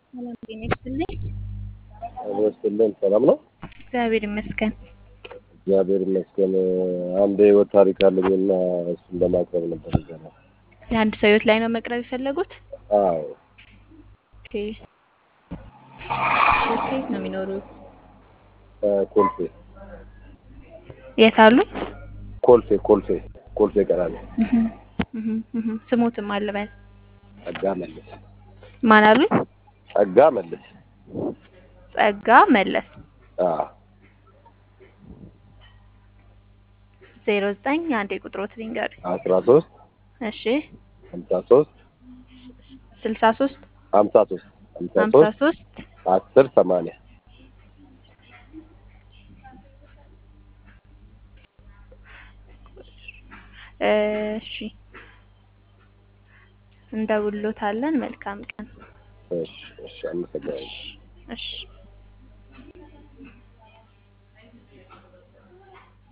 ሰላም ጤና ይስጥልኝ። አመስግነን ሰላም ነው። እግዚአብሔር ይመስገን። እግዚአብሔር ይመስገን። አንድ የህይወት ታሪክ አለኝና እሱን ለማቅረብ ነበር ገና። የአንድ ሰው ህይወት ላይ ነው መቅረብ የፈለጉት? አዎ ኦኬ። የት ነው የሚኖሩት? ኮልፌ የት አሉ? ኮልፌ ቀራኒ። ስሙትም አልበል። ጸጋ መለስ። ማን አሉ? ጸጋ መለስ። ጸጋ መለስ። አዎ 09 አንዴ ቁጥሮት ልንገር። 13 እሺ 53 63 53 53 10 80 እሺ እንደውሎታለን። መልካም ቀን። እሺ አመሰግናለሁ። እሺ